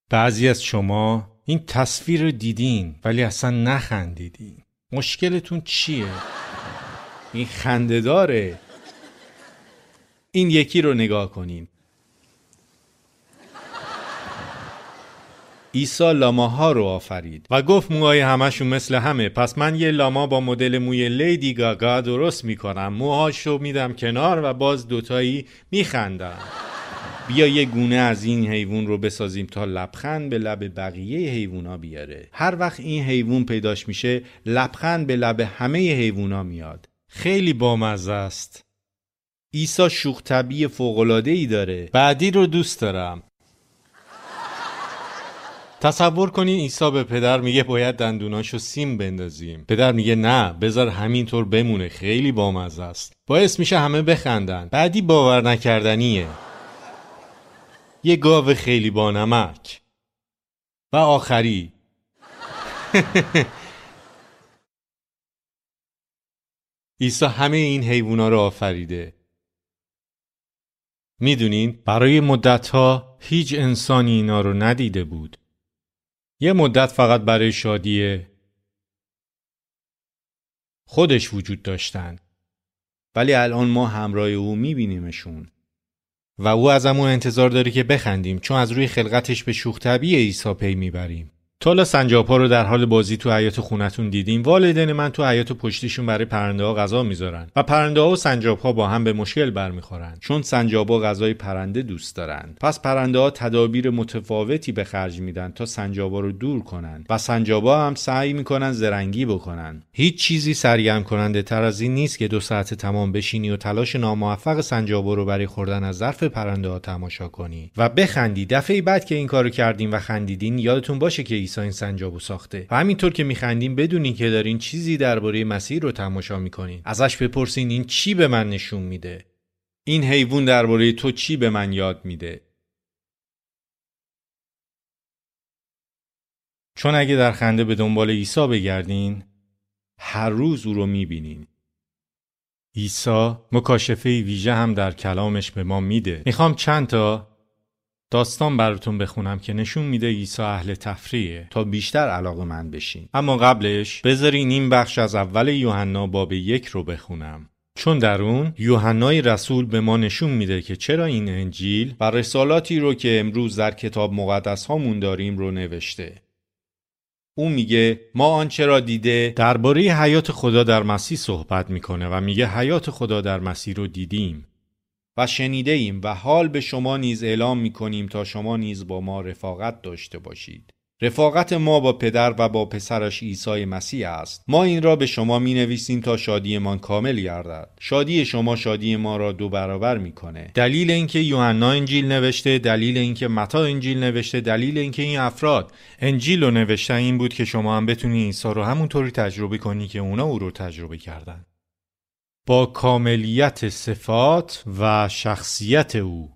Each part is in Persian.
بعضی از شما این تصویر رو دیدین ولی اصلا نخندیدین. مشکلتون چیه؟ این خنده داره. این یکی رو نگاه کنین. عیسی لاماها رو آفرید و گفت موهای همشون مثل همه، پس من یه لاما با مدل موی لیدی گاگا درست میکنم، موهاشو میدم کنار و باز دوتایی میخندم. بیا یه گونه از این حیوان رو بسازیم تا لبخند به لب بقیه حیوونا بیاره. هر وقت این حیوان پیداش میشه لبخند به لب همه حیوونا میاد. خیلی بامزه است. عیسی شوخ طبعی فوق‌العاده‌ای داره. بعدی رو دوست دارم. تصور کنین عیسی به پدر میگه باید دندوناشو سیم بندازیم. پدر میگه نه، بذار همینطور بمونه، خیلی بامزه است. باعث میشه همه بخندن. بعدی باور نکردنیه. یه گاو خیلی بانمک. و آخری عیسی همه این حیوونا رو آفریده. میدونین برای مدت‌ها هیچ انسانی اینا رو ندیده بود. یه مدت فقط برای شادی خودش وجود داشتن. ولی الان ما همراه او میبینیمشون. و او ازمون انتظار داره که بخندیم، چون از روی خلقتش به شوخ طبعی عیسی پی میبریم. تا حالا سنجاب‌ها رو در حال بازی تو حیاط خونتون دیدیم؟ والدین من تو حیاط پشتیشون برای پرنده‌ها غذا میذارن و پرنده‌ها و سنجاب‌ها با هم به مشکل برمیخورن، چون سنجاب‌ها غذای پرنده دوست دارن. پس پرنده‌ها تدابیر متفاوتی به خرج میدن تا سنجاب‌ها رو دور کنن و سنجاب‌ها هم سعی میکنن زرنگی بکنن. هیچ چیزی سرگرم کننده تر از این نیست که 2 ساعت تمام بشینی و تلاش ناموفق سنجاب‌ها رو برای خوردن از ظرف پرنده‌ها تماشا کنی و بخندی. دفعه بعد که این کارو کردین و خندیدین یادتون باشه که عیسی این سنجابو ساخته. و همینطور که میخندین بدونین که دارین چیزی درباره مسیح رو تماشا میکنین. ازش بپرسین این چی به من نشون میده؟ این حیوان درباره تو چی به من یاد میده؟ چون اگه در خنده به دنبال عیسی بگردین هر روز او رو میبینین. عیسی مکاشفه ویژه هم در کلامش به ما میده. میخوام چند تا داستان براتون بخونم که نشون میده عیسی اهل تفریحه تا بیشتر علاقه‌مند بشین. اما قبلش بذارین این بخش از اول یوحنا باب 1 رو بخونم، چون در اون یوحنای رسول به ما نشون میده که چرا این انجیل و رسالاتی رو که امروز در کتاب مقدس هامون داریم رو نوشته. اون میگه ما آنچه را دیده درباره حیات خدا در مسیح صحبت میکنه و میگه حیات خدا در مسیح رو دیدیم و شنیده ایم و حال به شما نیز اعلام میکنیم تا شما نیز با ما رفاقت داشته باشید. رفاقت ما با پدر و با پسرش عیسی مسیح است. ما این را به شما می نویسیم تا شادیمان کامل گردد. شادی شما شادی ما را 2 برابر میکنه. دلیل اینکه یوحنا انجیل نوشته، دلیل اینکه متی انجیل نوشته، دلیل اینکه این افراد انجیل رو نوشتن این بود که شما هم بتونی عیسی رو همونطوری تجربه کنی که اونا او رو تجربه کردن. با کاملیت صفات و شخصیت او.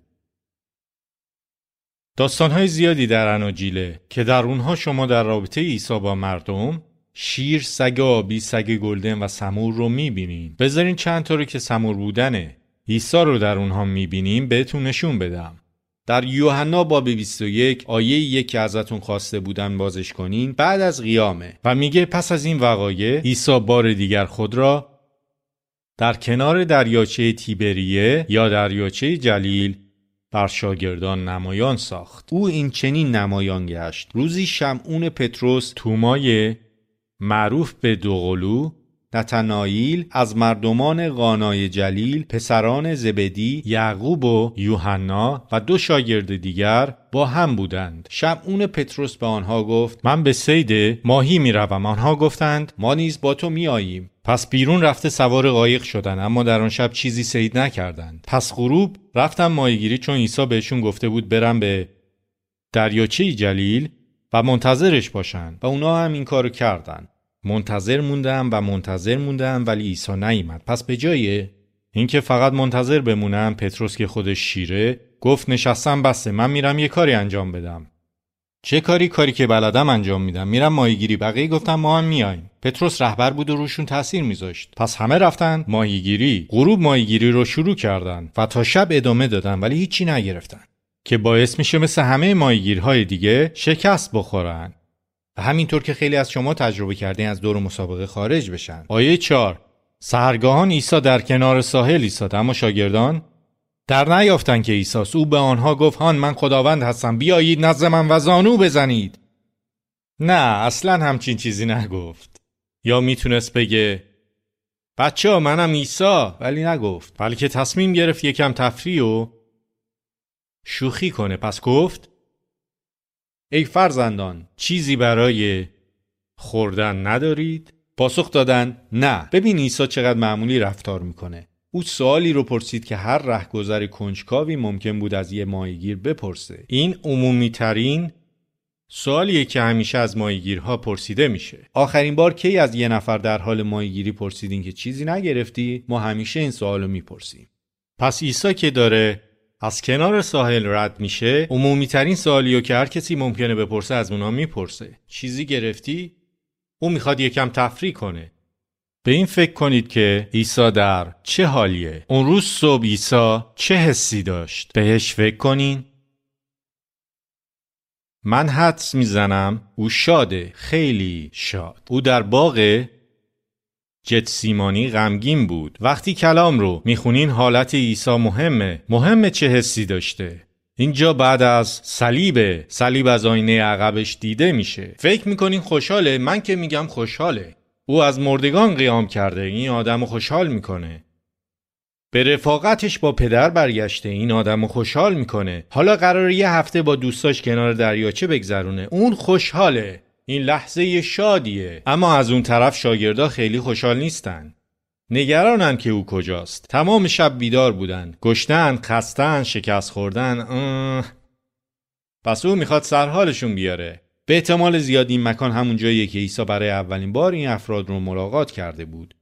داستان‌های زیادی در اناجیله که در اونها شما در رابطه عیسی با مردم شیر، سگ آبی، سگ گلدن و سمور رو می‌بینین. بذارین چند تا رو که سمور بودنه عیسی رو در اونها می‌بینیم بهتون نشون بدم. در یوحنا باب 21 آیه 1 که ازتون خواسته بودن بازش کنین بعد از قیامه و میگه پس از این وقایع عیسی بار دیگر خود را در کنار دریاچه تیبریه یا دریاچه جلیل بر شاگردان نمایان ساخت. او این چنین نمایان گشت: روزی شمعون پتروس، تومای معروف به دوقلو، نتنائیل از مردمان قانای جلیل، پسران زبدی، یعقوب و یوحنا و 2 شاگرد دیگر با هم بودند. شمعون پتروس به آنها گفت من به صید ماهی می روم. آنها گفتند ما نیز با تو می آییم. پس بیرون رفته سوار قایق شدند، اما در آن شب چیزی صید نکردند. پس غروب رفتن ماهیگیری، چون عیسی بهشون گفته بود برن به دریاچه جلیل و منتظرش باشن و اونا هم این کارو کردن. منتظر موندن ولی عیسی نیامد. پس به جای اینکه فقط منتظر بمونن، پتروس که خودش شیره گفت نشستم بسه، من میرم یه کاری انجام بدم. چه کاری؟ کاری که بلدم انجام میدم، میرم ماهیگیری. بقیه گفتن ما هم میایم. پتروس رهبر بود و روشون تاثیر میذاشت. پس همه رفتن ماهیگیری. غروب ماهیگیری رو شروع کردن و تا شب ادامه دادن ولی هیچی نگرفتن. که باعث میشه مثل همه ماهیگیرهای دیگه شکست بخورن و همینطور که خیلی از شما تجربه کردین از دور مسابقه خارج بشن. آیه 4: سحرگاهان عیسی در کنار ساحل ایستاد، اما شاگردان در نیافتند که عیسی است. او به آنها گفت: هان من خداوند هستم، بیایید نزد من و زانو بزنید. نه، اصلا همچین چیزی نگفت. یا میتونست بگه بچه‌ها منم عیسی، ولی نگفت، بلکه تصمیم گرفت یکم تفریح و شوخی کنه. پس گفت: ای فرزندان، چیزی برای خوردن ندارید؟ پاسخ دادن نه. ببین عیسی چقدر معمولی رفتار میکنه. او سوالی رو پرسید که هر رهگذر کنجکاوی ممکن بود از یه ماهیگیر بپرسه. این عمومی ترین سوالیه که همیشه از ماهیگیرها پرسیده میشه. آخرین بار کی از یه نفر در حال ماهیگیری پرسیدین که چیزی نگرفتی؟ ما همیشه این سوالو میپرسیم. پس عیسی که داره از کنار ساحل رد میشه، عمومی ترین سوالیو که هر کسی ممکنه بپرسه از اونا میپرسه. چیزی گرفتی؟ او میخواد یکم تفریح کنه. به این فکر کنید که عیسی در چه حالیه. اون روز صبح عیسی چه حسی داشت؟ بهش فکر کنین. من حدس میزنم او شاده، خیلی شاد. او در باغ گتسیمانی غمگین بود. وقتی کلام رو میخونین حالت عیسی مهمه چه حسی داشته. اینجا بعد از صلیب از آینه عقبش دیده میشه. فکر میکنین خوشحاله؟ من که میگم خوشحاله. او از مردگان قیام کرده، این آدمو خوشحال میکنه. به رفاقتش با پدر برگشته، این آدمو خوشحال میکنه. حالا قراره یه هفته با دوستاش کنار دریاچه بگذرونه، اون خوشحاله. این لحظه شادیه. اما از اون طرف شاگردا خیلی خوشحال نیستن. نگرانن که او کجاست. تمام شب بیدار بودن، گشتن، خستن، شکست خوردن. پس او میخواد سرحالشون بیاره. به احتمال زیاد این مکان همون جاییه که عیسی برای اولین بار این افراد رو ملاقات کرده بود.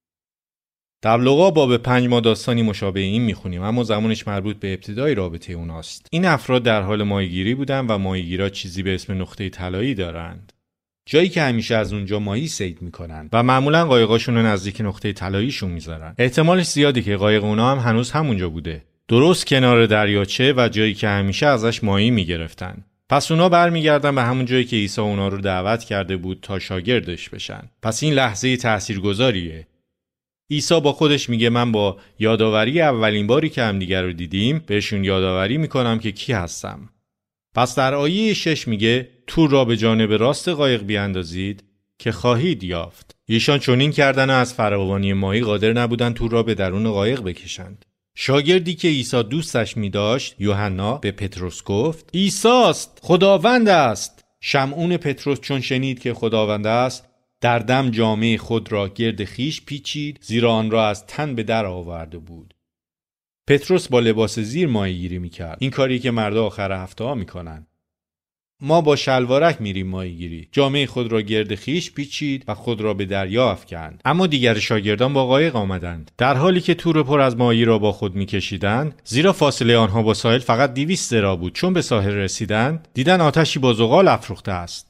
در لوقا باب 5 ما داستانی مشابه این میخونیم، اما زمانش مربوط به ابتدای رابطه اوناست. این افراد در حال ماهیگیری بودن و ماهیگیرا چیزی به اسم نقطه طلایی دارند. جایی که همیشه از اونجا ماهی صید میکنن و معمولا قایقاشون رو نزدیک نقطه طلاییشون میذارن. احتمالش زیاده که قایق اونا هم هنوز همونجا بوده، درست کنار دریاچه و جایی که همیشه ازش ماهی میگرفتن. پس اونا برمیگردن به همون جایی که عیسی اونا رو دعوت کرده بود تا شاگردش بشن. پس این لحظه تاثیرگذاریه. عیسی با خودش میگه من با یادآوری اولین باری که همدیگر رو دیدیم بهشون یادآوری میکنم که کی هستم. پس در آیه 6 میگه تور را به جانب راست قایق بیاندازید که خواهید یافت. ایشان چنین کردن و از فراوانی ماهی قادر نبودن تور را به درون قایق بکشند. شاگردی که عیسی دوستش می‌داشت، یوحنا، به پتروس گفت: عیسی است، خداوند است. شمعون پتروس چون شنید که خداوند است، در دم جامه خود را گرد خیش پیچید، زیرا آن را از تن به در آورده بود. پتروس با لباس زیر ماهیگیری می‌کرد. این کاری که مردا آخر هفته ها می‌کنن. ما با شلوارک میریم ماهیگیری. جامه خود را گرد خیش پیچید و خود را به دریا افکند. اما دیگر شاگردان با قایق آمدند، در حالی که تور پر از ماهی را با خود میکشیدند، زیرا فاصله آنها با ساحل فقط 200 ذراع بود. چون به ساحل رسیدند، دیدن آتشی با زغال افروخته است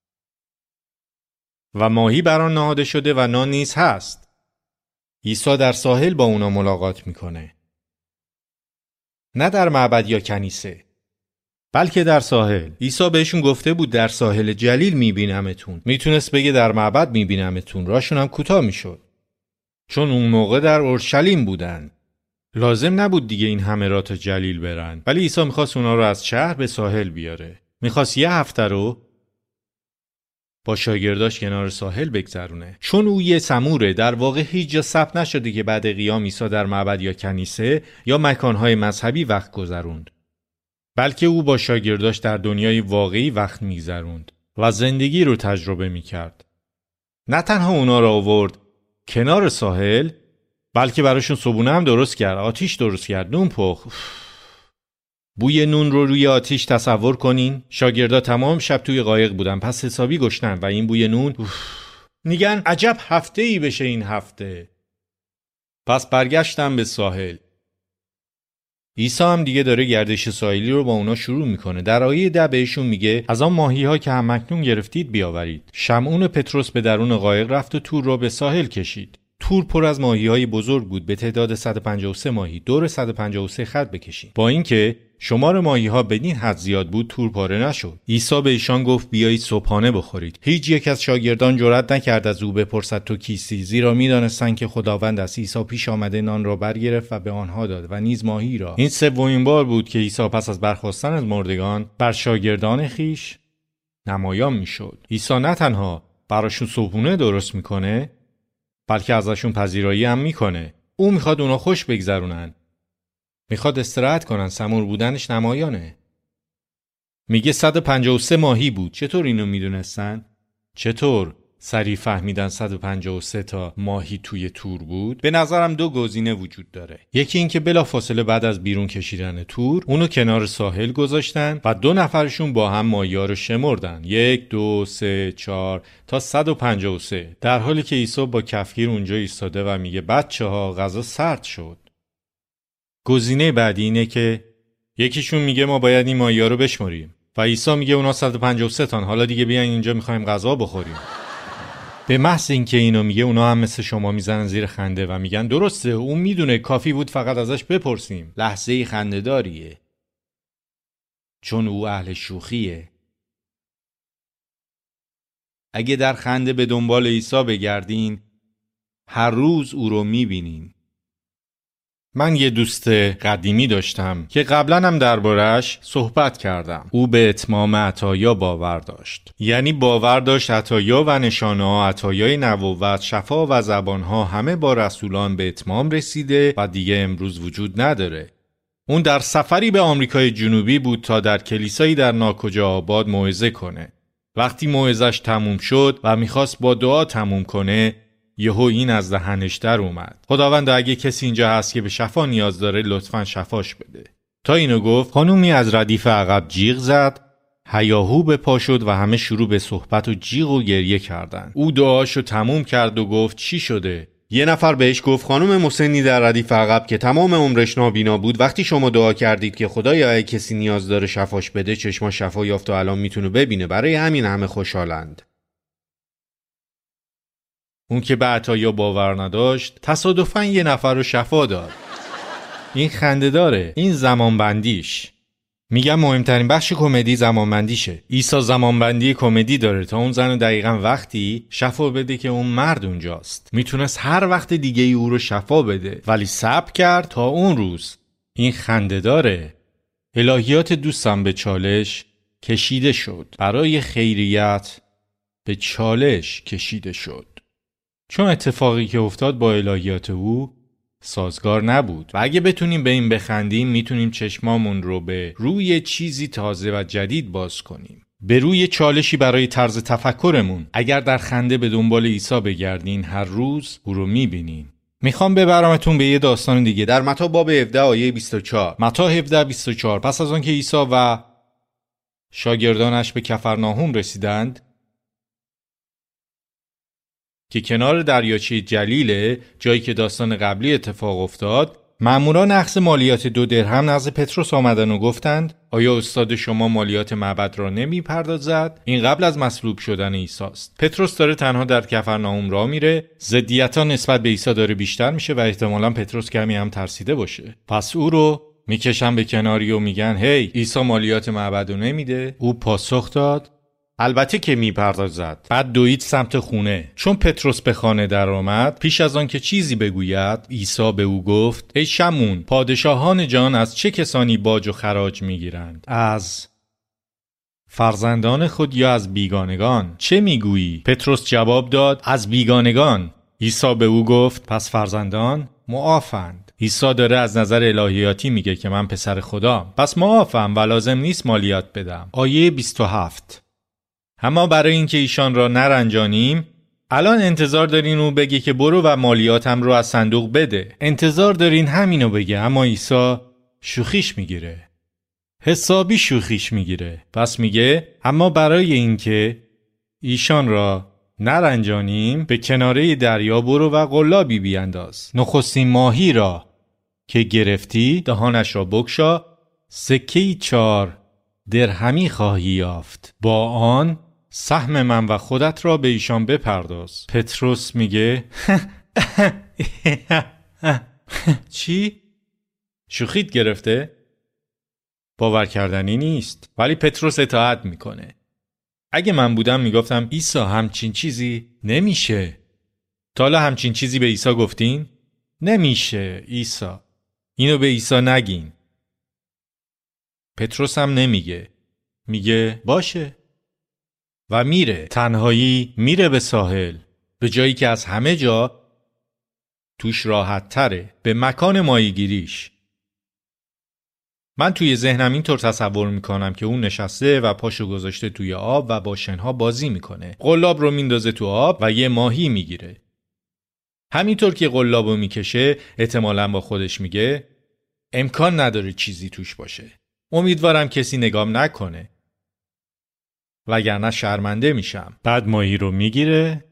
و ماهی بر آن نهاده شده و نان نیز هست. عیسی در ساحل با اونا ملاقات میکنه، نه در معبد یا کنیسه، بلکه در ساحل. عیسی بهشون گفته بود در ساحل جلیل میبینمتون. میتونست بگه در معبد میبینمتون، راشون هم کوتاه میشد، چون اون موقع در اورشلیم بودن. لازم نبود دیگه این همه راه تا جلیل برن، ولی عیسی میخواست اونا رو از شهر به ساحل بیاره. میخواست یه هفته رو با شاگرداش کنار ساحل بگذرونه. چون او یه سموره، در واقع هیچ جا ثبت نشده که بعد قیام عیسی در معبد یا کنیسه یا مکانهای مذهبی وقت گذروند، بلکه او با شاگرداش در دنیای واقعی وقت میگذروند و زندگی رو تجربه میکرد. نه تنها اونا رو آورد کنار ساحل، بلکه براشون صبحونه هم درست کرد، آتیش درست کرد، نون پخت. بوی نون رو روی آتیش تصور کنین. شاگردا تمام شب توی قایق بودن، پس حسابی گشنن و این بوی نون میگن عجب هفته‌ای بشه این هفته. پس برگشتن به ساحل. عیسی هم دیگه داره گردش ساحلی رو با اونا شروع میکنه. در آیه 10 بهشون میگه از آن ماهی‌ها که همکنون گرفتید بیاورید. شمعون پتروس به درون قایق رفت و تور رو به ساحل کشید. تور پر از ماهی‌های بزرگ بود به تعداد 153 ماهی. دور 153 خط بکشید. با اینکه شمار ماهی‌ها بدین حد زیاد بود، تور پاره نشد. عیسی به ایشان گفت بیایید صبحانه بخورید. هیچ یک از شاگردان جرأت نکرد از او بپرسد تو کیستی، زیرا می‌دانستند که خداوند است. عیسی پیش آمده نان را برگرفت و به آنها داد و نیز ماهی را. این سومین بار بود که عیسی پس از برخاستن از مردگان بر شاگردان خیش نمایان میشد. عیسی نه تنها براشون صبحونه درست میکنه، بلکه ازشون پذیرایی هم میکنه. او میخواد اونا خوش بگذرونن. میخواد استراحت کنن. سمور بودنش نمایانه. میگه 153 ماهی بود. چطور اینو میدونستن؟ چطور سریع فهمیدن 153 تا ماهی توی تور بود؟ به نظرم دو گزینه وجود داره. یکی این که بلافاصله بعد از بیرون کشیدن تور اونو کنار ساحل گذاشتن و 2 نفرشون با هم ماهی‌ها رو شمردن. 1 2 3 4 تا 153. در حالی که عیسی با کفگیر اونجا ایستاده و میگه بچه‌ها غذا سرد شد. گزینه بعدی اینه که یکیشون میگه ما باید این ماهی‌ها رو بشمریم و عیسی میگه اونا 153 تان، حالا دیگه بیاین اینجا می‌خوایم غذا بخوریم. به محض اینکه اینو میگه اونا هم مثل شما میزنن زیر خنده و میگن درسته، اون میدونه، کافی بود فقط ازش بپرسیم. لحظه خنده‌داریه، چون او اهل شوخیه. اگه در خنده به دنبال عیسی بگردین، هر روز او رو میبینین. من یه دوست قدیمی داشتم که قبلا هم درباره‌اش صحبت کردم. او به اتمام عطایا باور داشت. یعنی باور داشت عطایا و نشانه‌ها، عطایای نبوت، شفا و زبان‌ها همه با رسولان به اتمام رسیده و دیگه امروز وجود نداره. اون در سفری به آمریکای جنوبی بود تا در کلیسایی در ناکجا آباد موعظه کنه. وقتی موعظه‌اش تموم شد و می‌خواست با دعا تموم کنه، یهو این از دهنش در اومد: خداوند اگه کسی اینجا هست که به شفا نیاز داره لطفاً شفاش بده. تا اینو گفت خانومی از ردیف عقب جیغ زد، هیاهو به پا شد و همه شروع به صحبت و جیغ و گریه کردن. او دعاشو تموم کرد و گفت چی شده؟ یه نفر بهش گفت خانم مسنی در ردیف عقب که تمام عمرش نابینا بود، وقتی شما دعا کردید که خدایا اگه کسی نیاز داره شفاش بده، چشماش شفا یافت و الان میتونه ببینه. برای همین همه خوشحالند. اون که به عطایا باور نداشت تصادفاً یه نفر رو شفا داد. این خنده داره. این زمانبندیش. میگم مهمترین بخش کمدی زمانبندیشه. عیسی زمانبندی کمدی داره تا اون زن دقیقاً وقتی شفا بده که اون مرد اونجاست. میتونست هر وقت دیگه ای او رو شفا بده، ولی صبر کرد تا اون روز. این خنده داره. الهیات دوستم به چالش کشیده شد. برای خیریت به چالش کشیده شد. چون اتفاقی که افتاد با الهیات او سازگار نبود. و اگه بتونیم به این بخندیم، میتونیم چشمامون رو به روی چیزی تازه و جدید باز کنیم. به روی چالشی برای طرز تفکرمون. اگر در خنده به دنبال عیسی بگردین، هر روز او رو میبینین. میخوام ببرمتون به یه داستان دیگه. در متی باب 17 آیه 24. متی 17:24. پس از آن که عیسی و شاگردانش به کفرناهم رسیدند که کنار دریاچه جلیله، جایی که داستان قبلی اتفاق افتاد، ماموران اخذ مالیات 2 درهم نزد پتروس آمدن و گفتند آیا استاد شما مالیات معبد را نمی‌پردازد؟ این قبل از مصلوب شدن عیسی است. پتروس داره تنها در کفرناهم راه میره. ضدیت‌ها نسبت به عیسی داره بیشتر میشه و احتمالاً پتروس کمی هم ترسیده باشه. پس او رو میکشن به کناری و میگن هی، عیسی مالیات معبد رو نمیده. او پاسخ داد البته که میپردازد. بعد دوید سمت خونه. چون پتروس به خانه در آمد، پیش از آن که چیزی بگوید، عیسی به او گفت ای شمعون، پادشاهان جهان از چه کسانی باج و خراج میگیرند؟ از فرزندان خود یا از بیگانگان؟ چه میگویی؟ پتروس جواب داد از بیگانگان. عیسی به او گفت پس فرزندان معافند. عیسی داره از نظر الهیاتی میگه که من پسر خدام، پس معافم و لازم نیست مالیات بدم. آیه 27. اما برای اینکه ایشان را نرنجانیم، الان انتظار دارین او بگه که برو و مالیاتم رو از صندوق بده. انتظار دارین همینو بگه، اما عیسی شوخیش میگیره. حسابی شوخیش میگیره. پس میگه اما برای اینکه ایشان را نرنجانیم، به کناره دریا برو و قلابی بیانداز. نخستین ماهی را که گرفتی دهانش را بگشا، سکه‌ای 4 درهمی خواهی یافت. با آن سهم من و خودت را به ایشان بپرداز. پتروس میگه چی؟ شوخیت گرفته؟ باور کردنی نیست، ولی پتروس اطاعت میکنه. اگه من بودم میگفتم عیسی همچین چیزی نمیشه. تا حالا همچین چیزی به عیسی گفتین؟ نمیشه عیسی. اینو به عیسی نگین. پتروس هم نمیگه. میگه باشه. و میره. تنهایی میره به ساحل. به جایی که از همه جا توش راحت تره. به مکان ماهیگیریش. من توی ذهنم اینطور تصور میکنم که اون نشسته و پاشو گذاشته توی آب و با شنها بازی میکنه. قلاب رو میندازه تو آب و یه ماهی میگیره. همینطور که قلابو میکشه احتمالاً با خودش میگه امکان نداره چیزی توش باشه. امیدوارم کسی نگام نکنه. وگرنه شرمنده میشم. بعد ماهی رو میگیره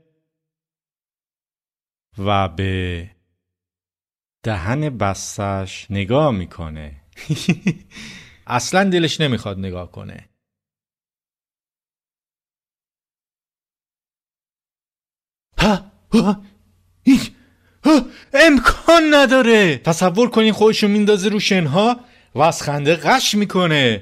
و به دهن بستش نگاه میکنه. اصلا دلش نمیخواد نگاه کنه. امکان نداره. تصور کنین خودشو میندازه رو شنها و از خنده غش میکنه.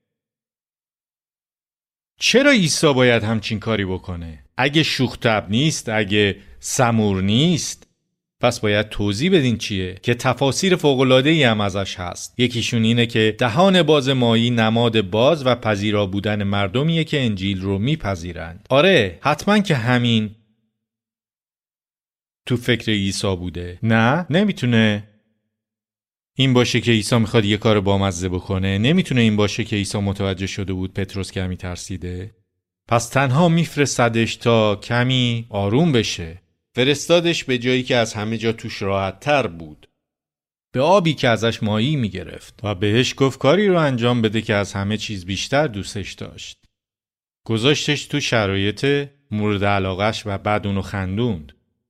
چرا عیسی باید همچین کاری بکنه؟ اگه شوخ طبع نیست، اگه سمور نیست، پس باید توضیح بدین چیه که تفاسیر فوق‌العاده‌ای هم ازش هست. یکیشون اینه که دهان باز ماهی نماد باز و پذیرا بودن مردمیه که انجیل رو میپذیرند. آره، حتما که همین تو فکر عیسی بوده. نه، نمیتونه این باشه که عیسی میخواد یه کار بامزه بکنه. نمیتونه این باشه که عیسی متوجه شده بود پتروس کمی ترسیده. پس تنها میفرستادش تا کمی آروم بشه. فرستادش به جایی که از همه جا توش راحت تر بود. به آبی که ازش ماهی میگرفت و بهش گفت کاری رو انجام بده که از همه چیز بیشتر دوستش داشت. گذاشتش تو شرایط مورد علاقش و بعد اونو خندوند.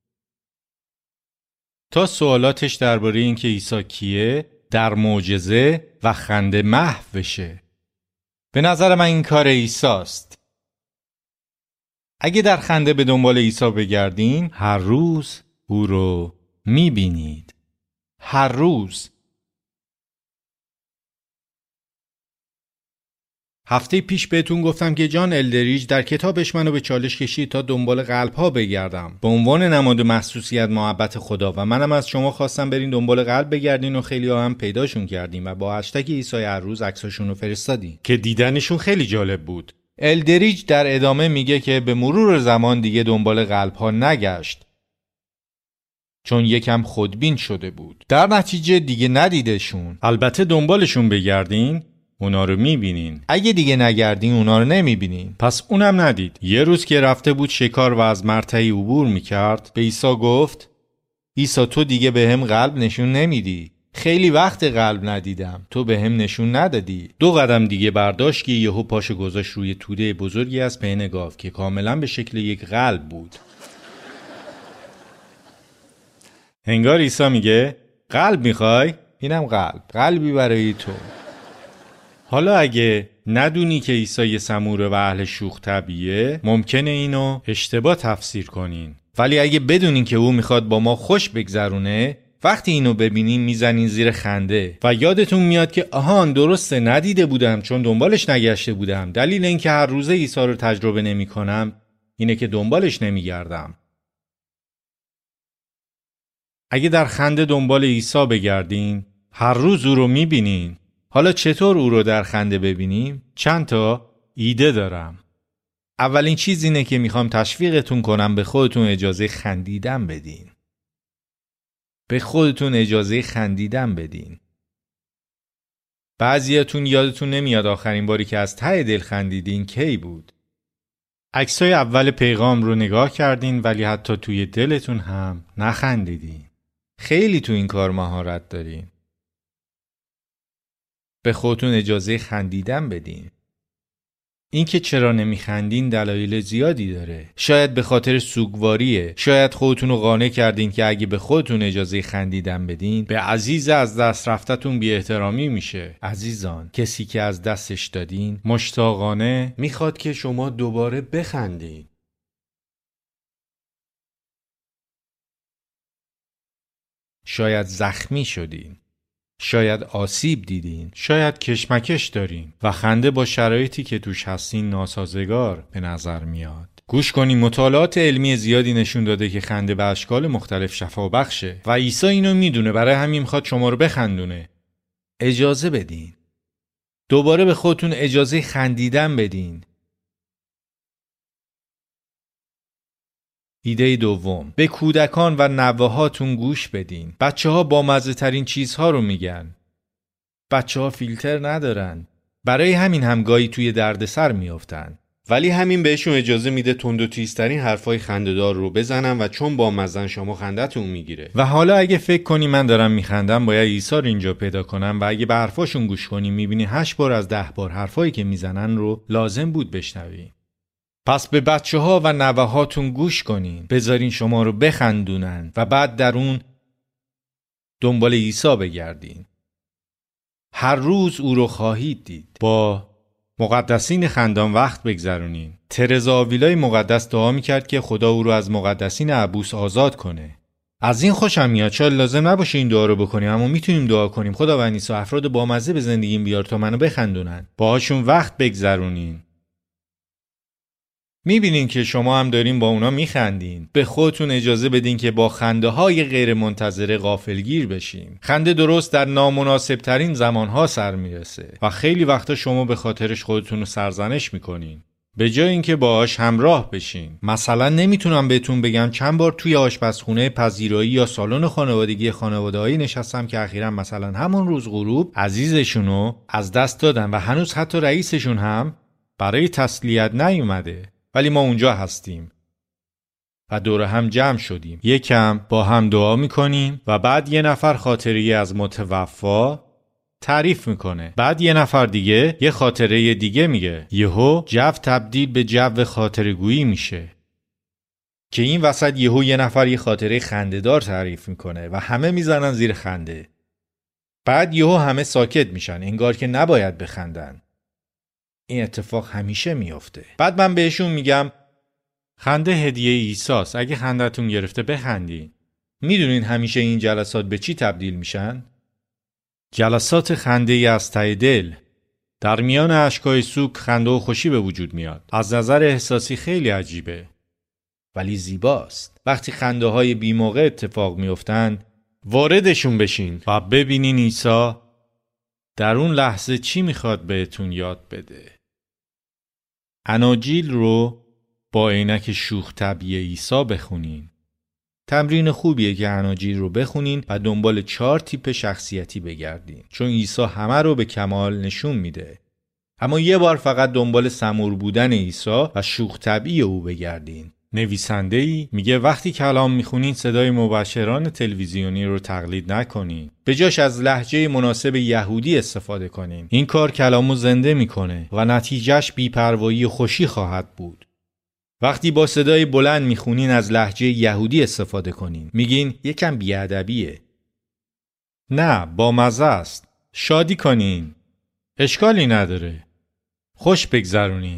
تا سوالاتش درباره این که عیسی کیه در معجزه و خنده محو بشه. به نظر من این کار عیسی‌ست. اگه در خنده به دنبال عیسی بگردین، هر روز او رو میبینید. هر روز. هفته پیش بهتون گفتم که جان الدریج در کتابش منو به چالش کشید تا دنبال قلب‌ها بگردم به عنوان نماد محسوسیت محبت خدا و منم از شما خواستم برین دنبال قلب بگردین و خیلی‌ها هم پیداشون کردیم و با هشتگ عیسی هر روز عکساشون رو فرستادین که دیدنشون خیلی جالب بود. الدریج در ادامه میگه که به مرور زمان دیگه دنبال قلب‌ها نگشت چون یکم خودبین شده بود. در نتیجه دیگه ندیدشون. البته دنبالشون بگردین اونا رو میبینین. اگه دیگه نگردین اونا رو نمیبینین. پس اونم ندید. یه روز که رفته بود شکار و از مرتعی عبور میکرد به عیسی گفت عیسی تو دیگه به هم قلب نشون نمیدی. خیلی وقت قلب ندیدم. تو به هم نشون ندادی. 2 قدم دیگه برداشت که یهو پاشو گذاشت روی توده بزرگی از پهن گاو که کاملا به شکل یک قلب بود. انگار عیسی میگه قلب میخوای؟ اینم قلب. قلبی برای تو. حالا اگه ندونی که عیسی سموره و اهل شوخ طبیعیه ممکنه اینو اشتباه تفسیر کنین. ولی اگه بدونین که او میخواد با ما خوش بگذرونه وقتی اینو ببینین میزنین زیر خنده و یادتون میاد که آهان درسته ندیده بودم چون دنبالش نگشته بودم. دلیل این که هر روزه عیسی رو تجربه نمی کنم اینه که دنبالش نمیگردم. اگه در خنده دنبال عیسی بگردین هر روز او رو میبینین. حالا چطور او رو در خنده ببینیم؟ چند تا ایده دارم. اولین چیز اینه که میخوام تشویقتون کنم به خودتون اجازه خندیدن بدین. به خودتون اجازه خندیدن بدین. بعضیاتون یادتون نمیاد آخرین باری که از ته دل خندیدین کی بود. عکسای اول پیغام رو نگاه کردین ولی حتی توی دلتون هم نخندیدین. خیلی تو این کار مهارت دارین. به خودتون اجازه خندیدن بدین. این که چرا نمیخندین دلایل زیادی داره. شاید به خاطر سوگواریه. شاید خودتون رو قانع کردین که اگه به خودتون اجازه خندیدن بدین به عزیز از دست رفتتون بی احترامی میشه. عزیزان، کسی که از دستش دادین مشتاقانه میخواد که شما دوباره بخندین. شاید زخمی شدین. شاید آسیب دیدین. شاید کشمکش دارین و خنده با شرایطی که توش هستین ناسازگار به نظر میاد. گوش کنین، مطالعات علمی زیادی نشون داده که خنده به اشکال مختلف شفابخشه و عیسی اینو میدونه، برای همین میخواد شما رو بخندونه. اجازه بدین. دوباره به خودتون اجازه خندیدن بدین. ایده دوم، به کودکان و نوه‌هاتون گوش بدین. بچه‌ها بامزه ترین چیزها رو میگن. بچه‌ها فیلتر ندارن. برای همین هم گاهی توی دردسر میافتن. ولی همین بهشون اجازه میده تند و تیزترین حرفای خنده‌دار رو بزنن و چون بامزن شما خندتون میگیره. و حالا اگه فکر کنی من دارم میخندم، باید عیسی رو اینجا پیدا کنم و اگه به حرفاشون گوش کنی میبینی 8 بار از 10 بار حرفایی که میزنن رو لازم بود بشنوی. پس به بچه‌ها و نوه‌هاتون گوش کنین، بذارین شما رو بخندونن و بعد در اون دنبال عیسی بگردین. هر روز او رو خواهید دید. با مقدسین خندان وقت بگذرونین. ترزا آویلای مقدس دعا میکرد که خدا او رو از مقدسین عبوس آزاد کنه. از این خوشم میاد. شاید لازم نباشه این دعا رو بکنیم، اما میتونیم دعا کنیم خداوند عیسی افراد بامزه به زندگیم بیار تا منو بخندونن. باهاشون وقت بگذرونین. میبینین که شما هم دارین با اونا میخندین. به خودتون اجازه بدین که با خنده های غیر منتظره غافلگیر بشین. خنده درست در نامناسب ترین زمانها سر میرسه و خیلی وقتا شما به خاطرش خودتون رو سرزنش میکنین به جای اینکه باهاش همراه بشین. مثلا نمیتونم بهتون بگم چند بار توی آشپزخونه، پذیرایی یا سالن خانوادگی خانواده‌ای نشستم که اخیراً مثلا همون روز غروب عزیزشونو از دست دادن و هنوز حتی رئیسشون هم برای تسلیت نیومده. ولی ما اونجا هستیم و دور هم جمع شدیم. یکم با هم دعا میکنیم و بعد یه نفر خاطره از متوفا تعریف میکنه. بعد یه نفر دیگه یه خاطره دیگه میگه. یهو جو تبدیل به جو خاطره‌گویی میشه که این وسط یهو یه نفر یه خاطره خنده‌دار تعریف میکنه و همه میزنن زیر خنده. بعد یهو همه ساکت میشن، انگار که نباید بخندن. این اتفاق همیشه میفته. بعد من بهشون میگم خنده هدیه عیساست. اگه خندتون گرفته بخندین. میدونین همیشه این جلسات به چی تبدیل میشن؟ جلسات خنده ای از ته دل. در میان اشکای سوگ خنده و خوشی به وجود میاد. از نظر احساسی خیلی عجیبه ولی زیباست. وقتی خنده های بی موقع اتفاق میافتن واردشون بشین و ببینین عیسی در اون لحظه چی میخواد بهتون یاد بده. اناجیل رو با عینک شوخ طبعی عیسی بخونین. تمرین خوبیه که اناجیل رو بخونین و دنبال 4 تیپ شخصیتی بگردین، چون عیسی همه رو به کمال نشون میده. اما یه بار فقط دنبال سمور بودن عیسی و شوخ طبعی او بگردین. نویسنده‌ای میگه وقتی کلام میخونین صدای مبشران تلویزیونی رو تقلید نکنین. به جاش از لهجه مناسب یهودی استفاده کنین. این کار کلامو زنده میکنه و نتیجهش بی‌پروایی و خوشی خواهد بود. وقتی با صدای بلند میخونین از لهجه یهودی استفاده کنین. میگین یکم بیادبیه. نه، با مزه است. شادی کنین. اشکالی نداره. خوش بگذرونین.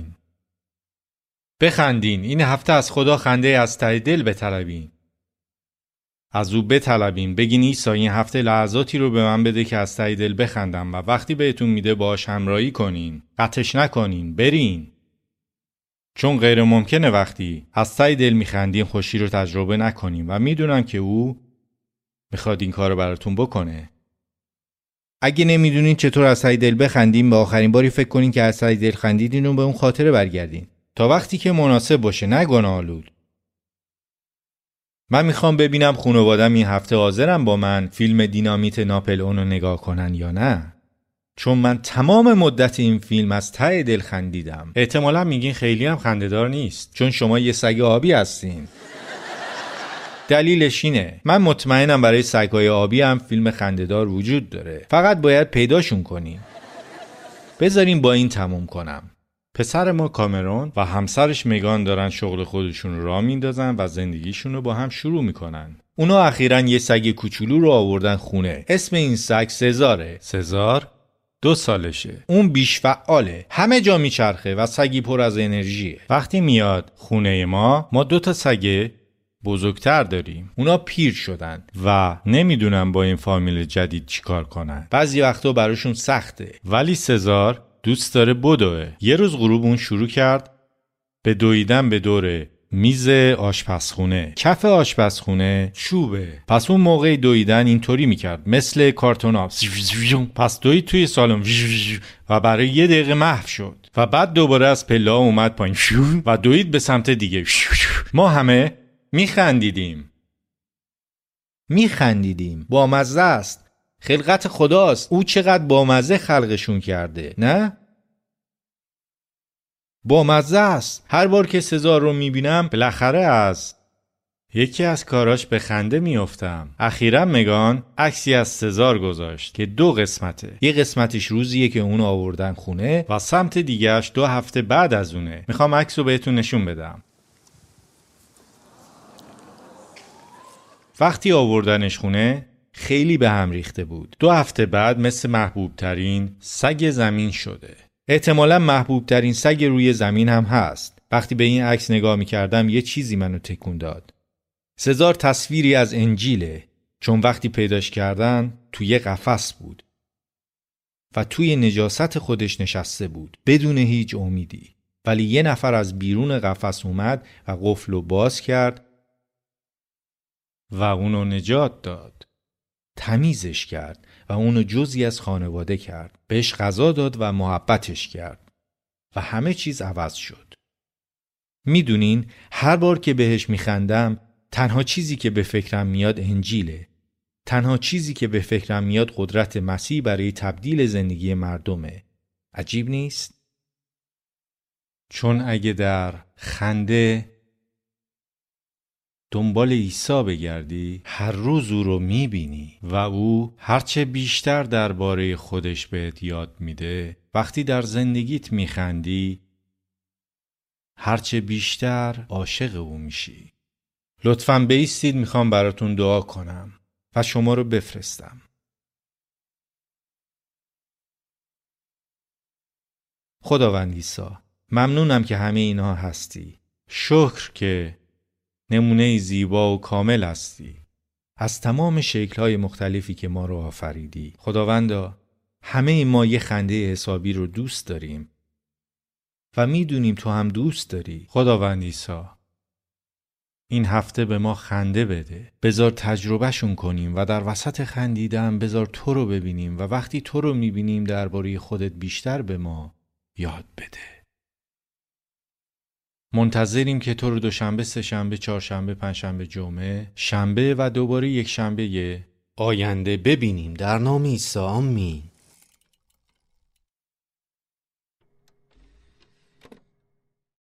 بخندین. این هفته از خدا خنده از ته دل بطلبین. از او بطلبین. بگین عیسی این هفته لحظاتی رو به من بده که از ته دل بخندم و وقتی بهتون میده باهاش همراهی کنین. قطعش نکنین. برین. چون غیر ممکنه وقتی از ته دل میخندین خوشی رو تجربه نکنین و میدونم که او میخواد این کارو براتون بکنه. اگه نمیدونین چطور از ته دل بخندین، به آخرین باری فکر کنین که از ته دل خندیدین و به اون خاطره برگردین تا وقتی که مناسب باشه، نه گناه‌آلود. من میخوام ببینم خانواده‌م این هفته حاضرن با من فیلم دینامیت ناپلئون رو نگاه کنن یا نه. چون من تمام مدت این فیلم از ته دل خندیدم. احتمالاً میگین خیلی هم خنده‌دار نیست چون شما یه سگ آبی هستین. دلیلش اینه من مطمئنم برای سگ‌های آبی هم فیلم خنده‌دار وجود داره. فقط باید پیداشون کنین. بذارین با این تموم کنم. پسر ما کامرون و همسرش مگان دارن شغل خودشون رو راه میندازن و زندگیشون رو با هم شروع میکنن. اونا اخیراً یه سگ کوچولو رو آوردن خونه. اسم این سگ سزاره. سزار 2 سالشه. اون بیش فعاله. همه جا میچرخه و سگی پر از انرژیه. وقتی میاد خونه ما 2 تا سگ بزرگتر داریم. اونا پیر شدن و نمیدونن با این فامیل جدید چیکار کنن. بعضی وقتا براشون سخته. ولی سزار دوست داره بدوه. یه روز غروب اون شروع کرد به دویدن به دور میز آشپزخونه. کف آشپزخونه چوبه. پس اون موقع دویدن اینطوری میکرد مثل کارتونا. پس دوید توی سالن و برای 1 دقیقه محو شد و بعد دوباره از پله اومد پایین و دوید به سمت دیگه. ما همه میخندیدیم. بامزه است. خلقت خداست. او چقدر بامزه خلقشون کرده، نه؟ بامزه است. هر بار که سزار رو میبینم بالاخره از یکی از کاراش به خنده میافتم. اخیراً مگان عکسی از سزار گذاشت که 2 قسمته. یه قسمتش روزیه که اون آوردن خونه و سمت دیگهش 2 هفته بعد از اونه. میخوام عکس رو بهتون نشون بدم. وقتی آوردنش خونه خیلی به هم ریخته بود. 2 هفته بعد مثل محبوب ترین سگ زمین شده. احتمالاً محبوب ترین سگ روی زمین هم هست. وقتی به این عکس نگاه می‌کردم یه چیزی منو تکون داد. سزار تصویری از انجیله، چون وقتی پیداش کردن توی قفس بود و توی نجاست خودش نشسته بود بدون هیچ امیدی. ولی یه نفر از بیرون قفس اومد و قفلو باز کرد و اونو نجات داد. تمیزش کرد و اونو جزئی از خانواده کرد. بهش غذا داد و محبتش کرد و همه چیز عوض شد. میدونین هر بار که بهش میخندم تنها چیزی که به فکرم میاد انجیله. تنها چیزی که به فکرم میاد قدرت مسیح برای تبدیل زندگی مردمه. عجیب نیست؟ چون اگه در خنده دنبال عیسی بگردی هر روز او رو میبینی و او هرچه بیشتر درباره خودش بهت یاد میده. وقتی در زندگیت میخندی هرچه بیشتر عاشق او میشی. لطفاً بایستید، میخوام براتون دعا کنم و شما رو بفرستم. خداوند عیسی، ممنونم که همه اینها هستی. شکر که نمونه زیبا و کامل هستی از تمام شکل‌های مختلفی که ما رو آفریدی. خداوندا، همه ما یه خنده حسابی رو دوست داریم و میدونیم تو هم دوست داری. خداوند عیسی، این هفته به ما خنده بده. بذار تجربهشون کنیم و در وسط خندیدن بذار تو رو ببینیم و وقتی تو رو میبینیم درباره خودت بیشتر به ما یاد بده. منتظریم که تو رو دوشنبه، سه‌شنبه، چهارشنبه، پنجشنبه، جمعه، شنبه و دوباره یک شنبه آینده ببینیم. در نام عیسی، آمین.